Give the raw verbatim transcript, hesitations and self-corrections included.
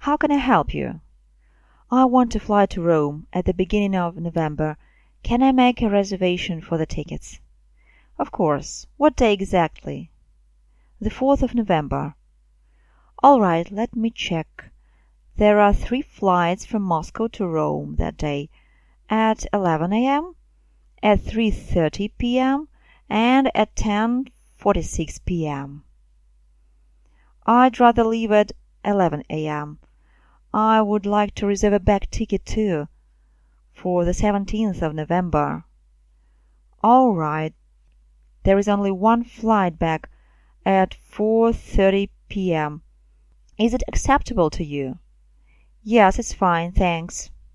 How can I help you? I want to fly to Rome at the beginning of November. Can I make a reservation for the tickets? Of course. What day exactly? The fourth of November. All right, let me check. There are three flights from Moscow to Rome that day, at eleven a m, at three thirty p m, and at ten forty-six p m. I'd rather leave at eleven a m. I would like to reserve a back ticket too, for the seventeenth of November. All right. There is only one flight back at four thirty p m. Is it acceptable to you? Yes, it's fine, thanks.